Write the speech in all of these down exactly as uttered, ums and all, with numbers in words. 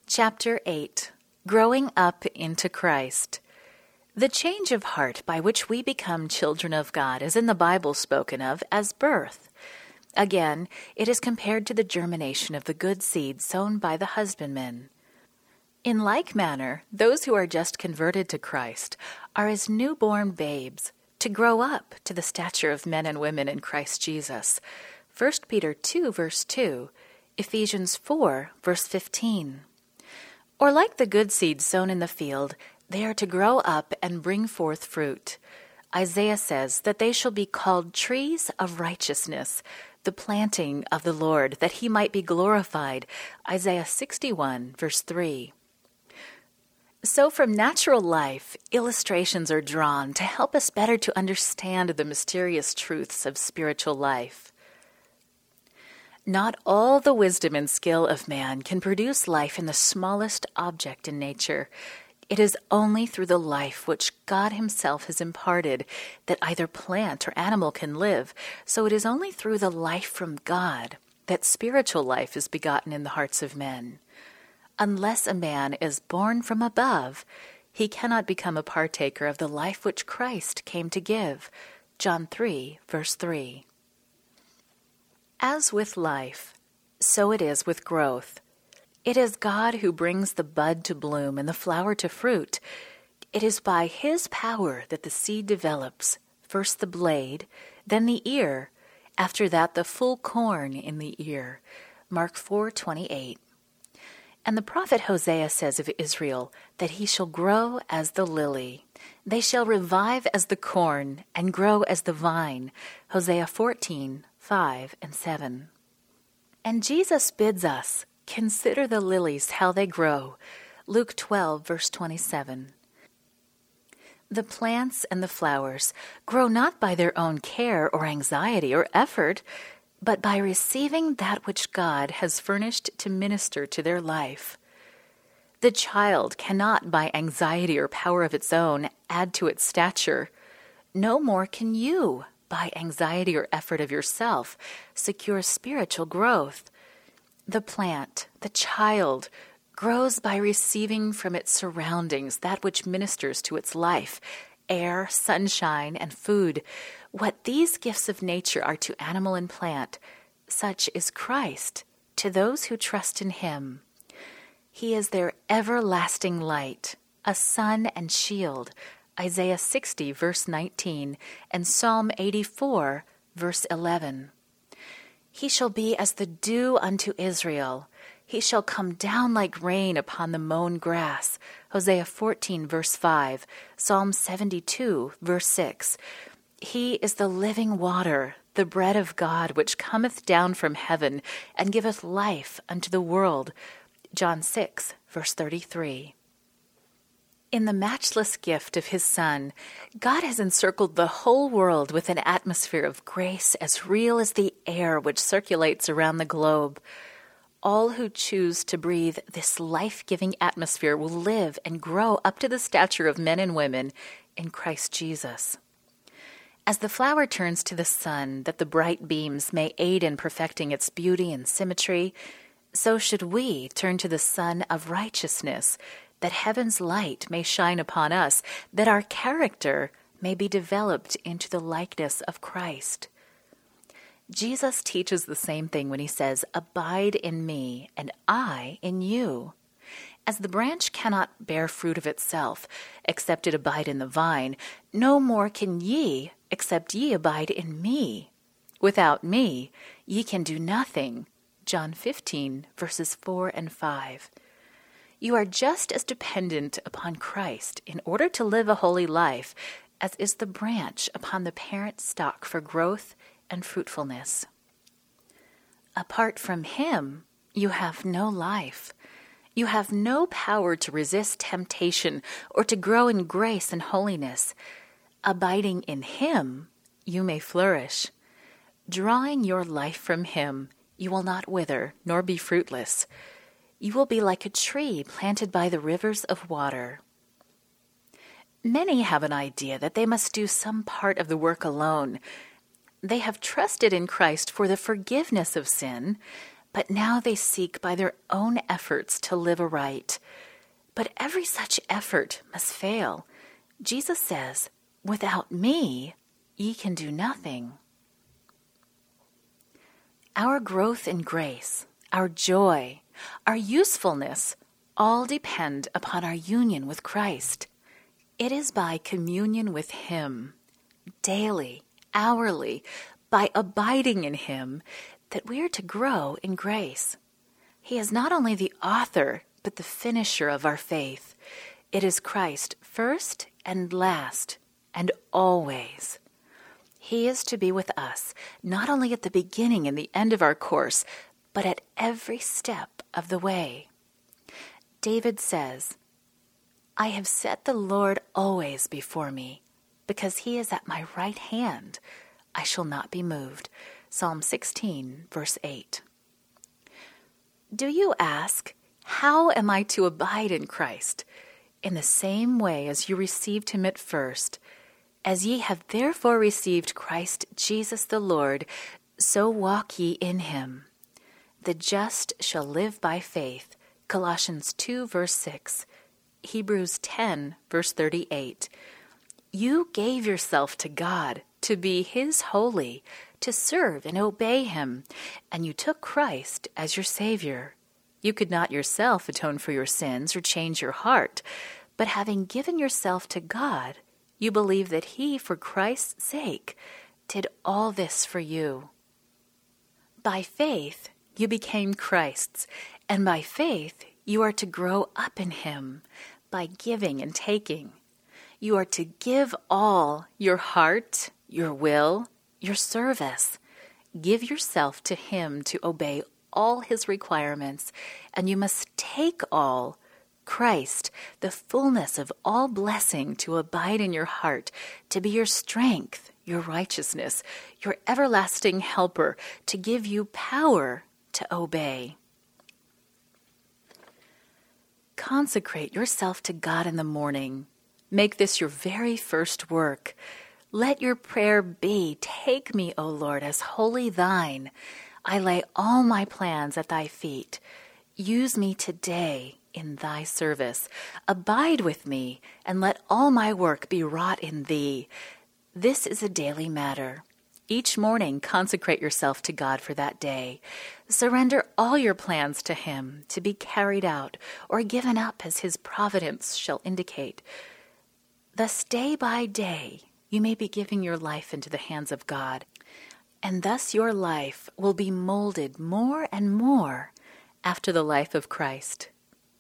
Chapter eight. Growing Up into Christ. The change of heart by which we become children of God is in the Bible spoken of as birth. Again, it is compared to the germination of the good seed sown by the husbandman. In like manner, those who are just converted to Christ are as newborn babes, to grow up to the stature of men and women in Christ Jesus. First Peter two, verse two, Ephesians four, verse fifteen. Or like the good seed sown in the field, they are to grow up and bring forth fruit. Isaiah says that they shall be called trees of righteousness, the planting of the Lord, that he might be glorified. Isaiah sixty-one, verse three. So from natural life, illustrations are drawn to help us better to understand the mysterious truths of spiritual life. Not all the wisdom and skill of man can produce life in the smallest object in nature. It is only through the life which God himself has imparted that either plant or animal can live. So it is only through the life from God that spiritual life is begotten in the hearts of men. Unless a man is born from above, he cannot become a partaker of the life which Christ came to give. John three, verse three. As with life, so it is with growth. It is God who brings the bud to bloom and the flower to fruit. It is by his power that the seed develops, first the blade, then the ear, after that the full corn in the ear. Mark four twenty-eight. And the prophet Hosea says of Israel that he shall grow as the lily. They shall revive as the corn and grow as the vine. Hosea fourteen, five and seven. And Jesus bids us, consider the lilies, how they grow. Luke twelve, verse twenty-seven. The plants and the flowers grow not by their own care or anxiety or effort, but by receiving that which God has furnished to minister to their life. The child cannot, by anxiety or power of its own, add to its stature. No more can you, by anxiety or effort of yourself, secure spiritual growth. The plant, the child, grows by receiving from its surroundings that which ministers to its life, air, sunshine, and food. What these gifts of nature are to animal and plant, such is Christ to those who trust in him. He is their everlasting light, a sun and shield. Isaiah sixty, verse nineteen, and Psalm eighty-four, verse eleven. He shall be as the dew unto Israel. He shall come down like rain upon the mown grass. Hosea fourteen, verse five, Psalm seventy-two, verse six. He is the living water, the bread of God, which cometh down from heaven, and giveth life unto the world. John six, verse thirty-three. In the matchless gift of his Son, God has encircled the whole world with an atmosphere of grace as real as the air which circulates around the globe. All who choose to breathe this life-giving atmosphere will live and grow up to the stature of men and women in Christ Jesus. As the flower turns to the sun, that the bright beams may aid in perfecting its beauty and symmetry, so should we turn to the Sun of righteousness, that heaven's light may shine upon us, that our character may be developed into the likeness of Christ. Jesus teaches the same thing when he says, "Abide in me, and I in you." As the branch cannot bear fruit of itself, except it abide in the vine, no more can ye, except ye abide in me. Without me, ye can do nothing. John fifteen, verses four and five. You are just as dependent upon Christ in order to live a holy life as is the branch upon the parent stock for growth and fruitfulness. Apart from him, you have no life. You have no power to resist temptation or to grow in grace and holiness. Abiding in him, you may flourish. Drawing your life from him, you will not wither nor be fruitless. You will be like a tree planted by the rivers of water. Many have an idea that they must do some part of the work alone. They have trusted in Christ for the forgiveness of sin, but now they seek by their own efforts to live aright. But every such effort must fail. Jesus says, "Without me, ye can do nothing." Our growth in grace, our joy, our usefulness, all depend upon our union with Christ. It is by communion with Him, daily, hourly, by abiding in Him, that we are to grow in grace. He is not only the author, but the finisher of our faith. It is Christ first and last and always. He is to be with us, not only at the beginning and the end of our course, but at every step of the way. David says, "I have set the Lord always before me, because He is at my right hand. I shall not be moved." Psalm sixteen, verse eight. Do you ask, how am I to abide in Christ? In the same way as you received Him at first. As ye have therefore received Christ Jesus the Lord, so walk ye in Him. The just shall live by faith. Colossians two, verse six. Hebrews ten, verse thirty-eight. You gave yourself to God to be His holy, to serve and obey Him, and you took Christ as your Savior. You could not yourself atone for your sins or change your heart, but having given yourself to God, you believe that He, for Christ's sake, did all this for you. By faith, you became Christ's, and by faith, you are to grow up in Him, by giving and taking. You are to give all, your heart, your will, your service. Give yourself to Him to obey all His requirements, and you must take all, Christ, the fullness of all blessing, to abide in your heart, to be your strength, your righteousness, your everlasting helper, to give you power to obey. Consecrate yourself to God in the morning. Make this your very first work. Let your prayer be, "Take me, O Lord, as wholly thine. I lay all my plans at thy feet. Use me today in thy service. Abide with me, and let all my work be wrought in thee." This is a daily matter. Each morning, consecrate yourself to God for that day. Surrender all your plans to Him to be carried out or given up as His providence shall indicate. Thus, day by day, you may be giving your life into the hands of God, and thus your life will be molded more and more after the life of Christ.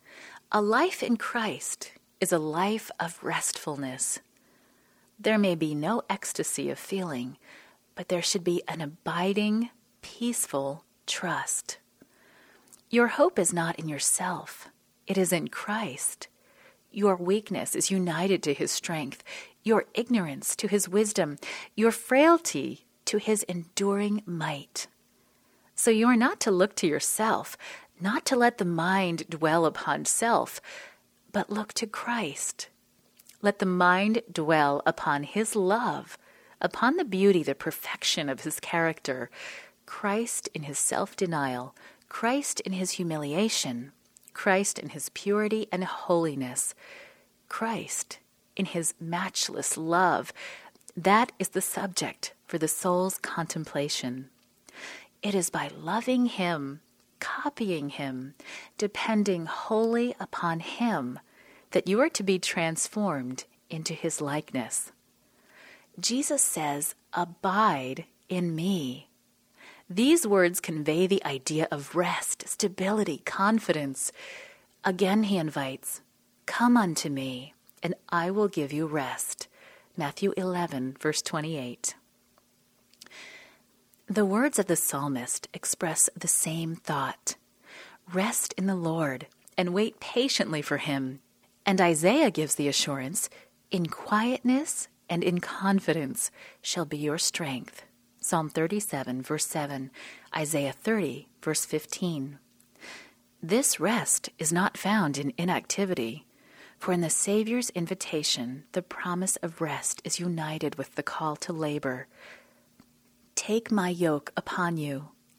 A life in Christ is a life of restfulness. There may be no ecstasy of feeling, but there should be an abiding, peaceful trust. Your hope is not in yourself. It is in Christ. Your weakness is united to His strength, your ignorance to His wisdom, your frailty to His enduring might. So you are not to look to yourself, not to let the mind dwell upon self, but look to Christ. Let the mind dwell upon His love, upon the beauty, the perfection of His character, Christ in His self-denial, Christ in His humiliation, Christ in His purity and holiness, Christ in His matchless love. That is the subject for the soul's contemplation. It is by loving Him, copying Him, depending wholly upon Him, that you are to be transformed into His likeness. Jesus says, "Abide in me." These words convey the idea of rest, stability, confidence. Again He invites, "Come unto me, and I will give you rest." Matthew eleven, verse twenty-eight. The words of the psalmist express the same thought. Rest in the Lord and wait patiently for Him. And Isaiah gives the assurance, "In quietness and in confidence shall be your strength." Psalm thirty-seven, verse seven, Isaiah thirty, verse fifteen. This rest is not found in inactivity, for in the Savior's invitation, the promise of rest is united with the call to labor. "Take my yoke upon you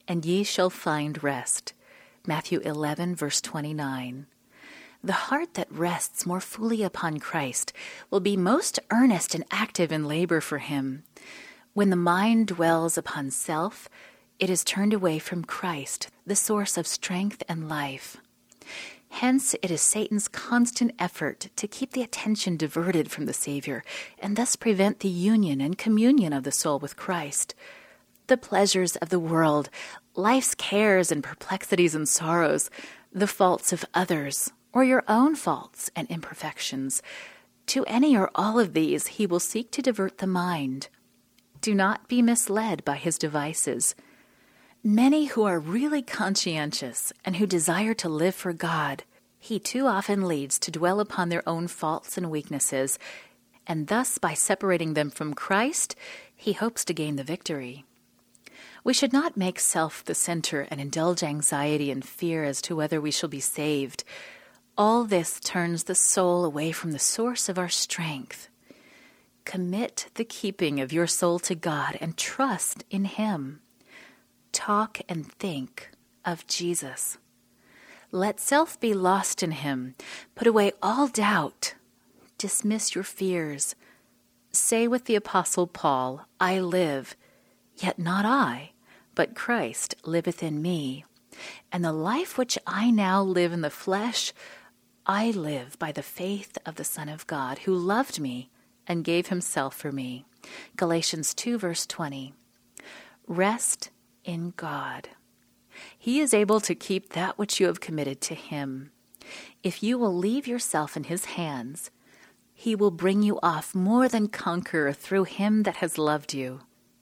and ye shall find rest. Matthew eleven, verse twenty-nine. The heart that rests more fully upon Christ will be most earnest and active in labor for him. When the mind dwells upon self, it is turned away from Christ, the source of strength and life. Hence, it is Satan's constant effort to keep the attention diverted from the Savior and thus prevent the union and communion of the soul with Christ. The pleasures of the world, life's cares and perplexities and sorrows, the faults of others, or your own faults and imperfections. To any or all of these, he will seek to divert the mind. Do not be misled by his devices. Many who are really conscientious and who desire to live for God, he too often leads to dwell upon their own faults and weaknesses, and thus by separating them from Christ, he hopes to gain the victory. We should not make self the center and indulge anxiety and fear as to whether we shall be saved. All this turns the soul away from the source of our strength. Commit the keeping of your soul to God and trust in him. Talk and think of Jesus. Let self be lost in him. Put away all doubt. Dismiss your fears. Say with the Apostle Paul, I live, yet not I, but Christ liveth in me. And the life which I now live in the flesh, I live by the faith of the Son of God, who loved me and gave himself for me. Galatians two, verse twenty. Rest in God. He is able to keep that which you have committed to him. If you will leave yourself in his hands, he will bring you off more than conqueror through him that has loved you.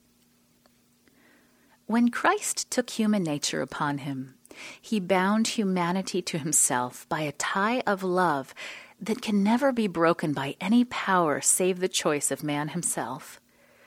When Christ took human nature upon him, he bound humanity to himself by a tie of love that can never be broken by any power save the choice of man himself.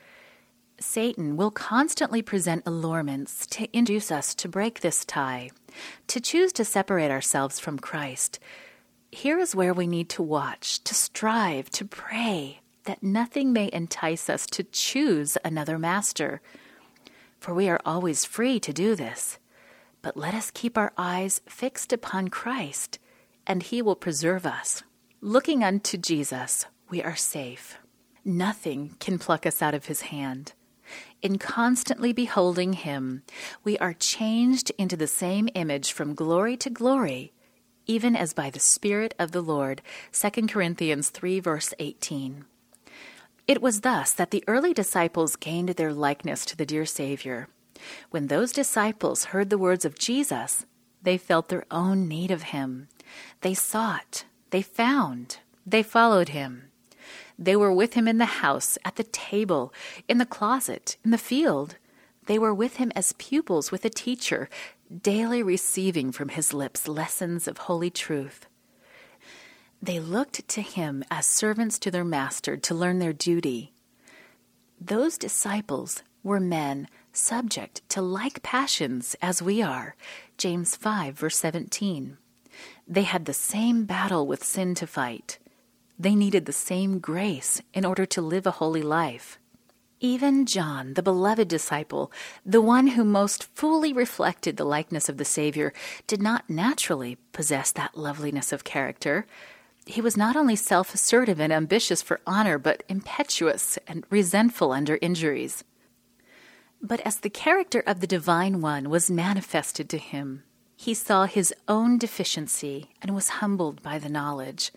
Satan will constantly present allurements to induce us to break this tie, to choose to separate ourselves from Christ. Here is where we need to watch, to strive, to pray, that nothing may entice us to choose another master. For we are always free to do this. But let us keep our eyes fixed upon Christ, and he will preserve us. Looking unto Jesus, we are safe. Nothing can pluck us out of his hand. In constantly beholding him, we are changed into the same image from glory to glory, even as by the Spirit of the Lord. Second Corinthians three, verse eighteen. It was thus that the early disciples gained their likeness to the dear Savior. When those disciples heard the words of Jesus, they felt their own need of him. They sought, they found, they followed him. They were with him in the house, at the table, in the closet, in the field. They were with him as pupils with a teacher, daily receiving from his lips lessons of holy truth. They looked to him as servants to their master to learn their duty. Those disciples were men subject to like passions as we are. James five, verse seventeen. They had the same battle with sin to fight. They needed the same grace in order to live a holy life. Even John, the beloved disciple, the one who most fully reflected the likeness of the Savior, did not naturally possess that loveliness of character. He was not only self-assertive and ambitious for honor, but impetuous and resentful under injuries. But as the character of the Divine One was manifested to him, he saw his own deficiency and was humbled by the knowledge.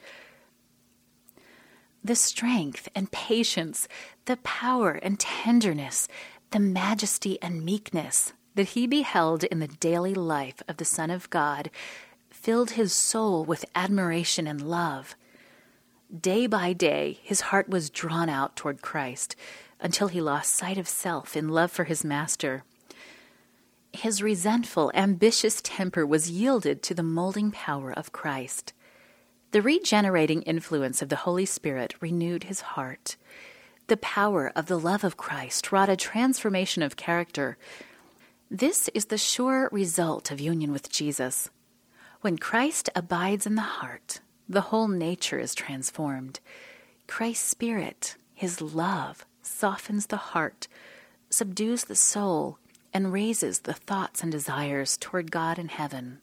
The strength and patience, the power and tenderness, the majesty and meekness that he beheld in the daily life of the Son of God filled his soul with admiration and love. Day by day, his heart was drawn out toward Christ until he lost sight of self in love for his Master. His resentful, ambitious temper was yielded to the molding power of Christ. The regenerating influence of the Holy Spirit renewed his heart. The power of the love of Christ wrought a transformation of character. This is the sure result of union with Jesus. When Christ abides in the heart, the whole nature is transformed. Christ's Spirit, his love, softens the heart, subdues the soul, and raises the thoughts and desires toward God in heaven.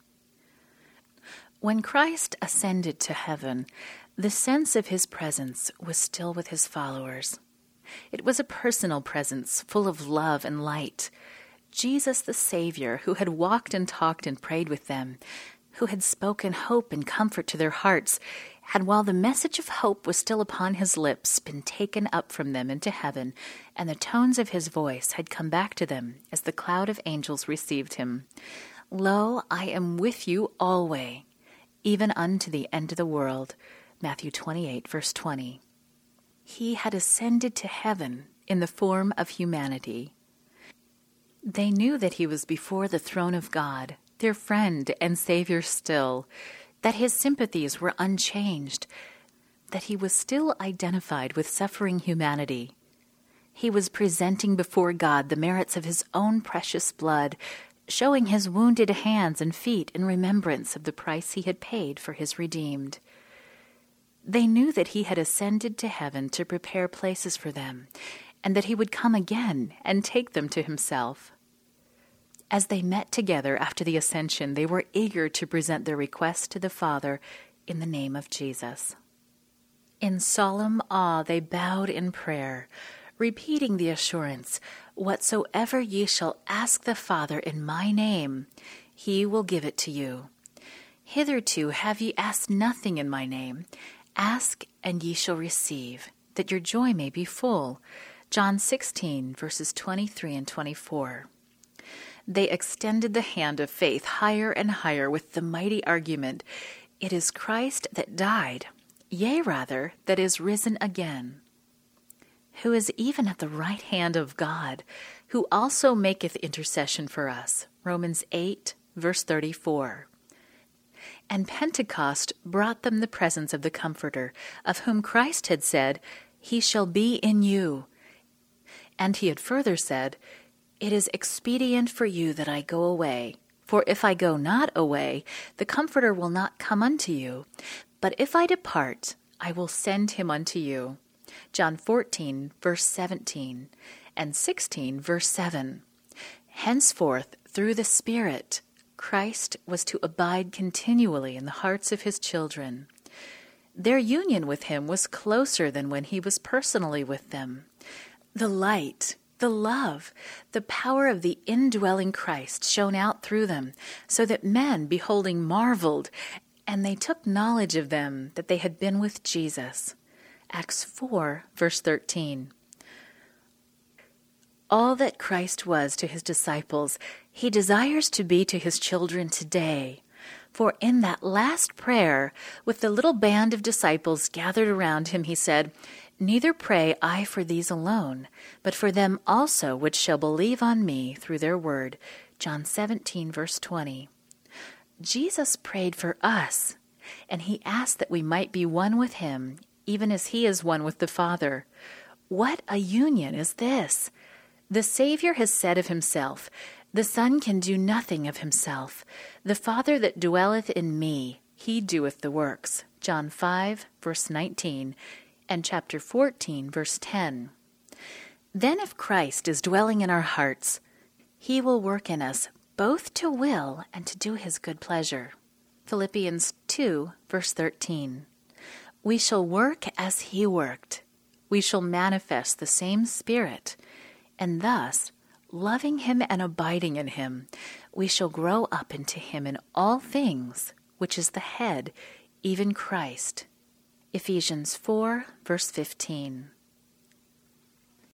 When Christ ascended to heaven, the sense of his presence was still with his followers. It was a personal presence full of love and light. Jesus the Savior, who had walked and talked and prayed with them, who had spoken hope and comfort to their hearts, had, while the message of hope was still upon his lips, been taken up from them into heaven, and the tones of his voice had come back to them as the cloud of angels received him. Lo, I am with you alway, even unto the end of the world. Matthew twenty-eight, verse twenty. He had ascended to heaven in the form of humanity. They knew that he was before the throne of God, their friend and Savior still, that his sympathies were unchanged, that he was still identified with suffering humanity. He was presenting before God the merits of his own precious blood, showing his wounded hands and feet in remembrance of the price he had paid for his redeemed. They knew that he had ascended to heaven to prepare places for them, and that he would come again and take them to himself. As they met together after the ascension, they were eager to present their request to the Father in the name of Jesus. In solemn awe they bowed in prayer, repeating the assurance, "Whatsoever ye shall ask the Father in my name, he will give it to you. Hitherto have ye asked nothing in my name. Ask, and ye shall receive, that your joy may be full." John sixteen, verses twenty-three and twenty-four. They extended the hand of faith higher and higher with the mighty argument, "It is Christ that died, yea rather, that is risen again, who is even at the right hand of God, who also maketh intercession for us." Romans eight, verse thirty-four. And Pentecost brought them the presence of the Comforter, of whom Christ had said, "He shall be in you." And he had further said, "It is expedient for you that I go away. For if I go not away, the Comforter will not come unto you. But if I depart, I will send him unto you." John fourteen, verse seventeen, and sixteen, verse seven. Henceforth, through the Spirit, Christ was to abide continually in the hearts of his children. Their union with him was closer than when he was personally with them. The light, the love, the power of the indwelling Christ shone out through them, so that men, beholding, marveled, and they took knowledge of them that they had been with Jesus. Acts four, verse thirteen. All that Christ was to his disciples, he desires to be to his children today. For in that last prayer, with the little band of disciples gathered around him, he said, "Neither pray I for these alone, but for them also which shall believe on me through their word." John seventeen, verse twenty. Jesus prayed for us, and he asked that we might be one with him, even as he is one with the Father. What a union is this! The Savior has said of himself, "The Son can do nothing of himself. The Father that dwelleth in me, he doeth the works." John five, verse nineteen, and chapter fourteen, verse ten. Then if Christ is dwelling in our hearts, he will work in us both to will and to do his good pleasure. Philippians two, verse thirteen. We shall work as he worked. We shall manifest the same Spirit, and thus, loving him and abiding in him, we shall grow up into him in all things, which is the head, even Christ. Ephesians four, verse fifteen.